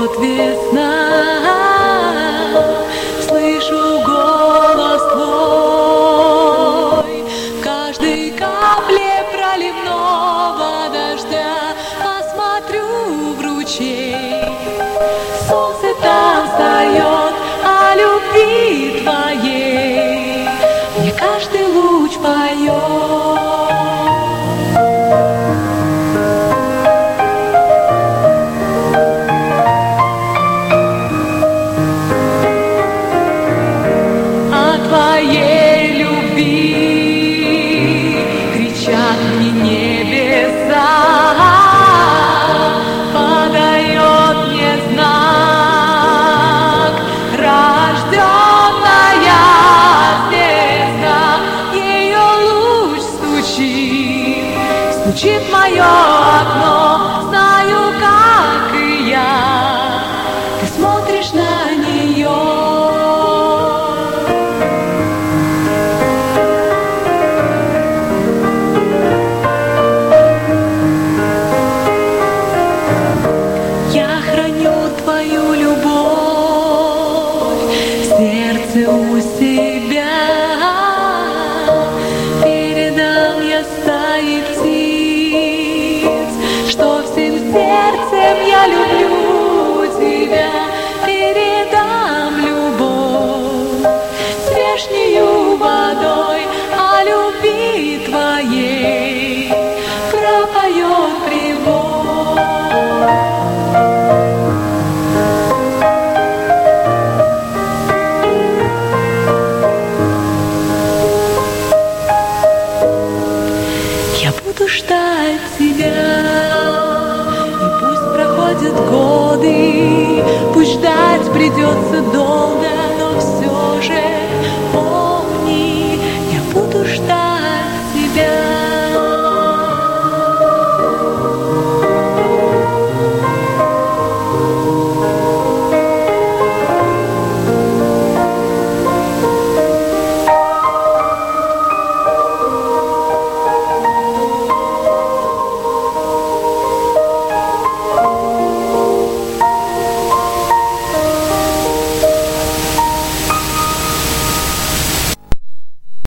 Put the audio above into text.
Придет весна, слышу голос твой, в каждой капле проливного дождя посмотрю в ручей. Солнце там встает о любви твоей, мне каждый луч поет. Твоей любви кричат мне небеса, подает мне знак рожденная звезда. Ее луч стучит в мое окно, знаю, как и я, ты смотришь на нее. Твою любовь в сердце у себя, передам я стае птиц, что всем сердцем я люблю тебя. Передам любовь с вешнею водой, о любви твоей пропоет прибой. Я буду ждать тебя, и пусть проходят годы,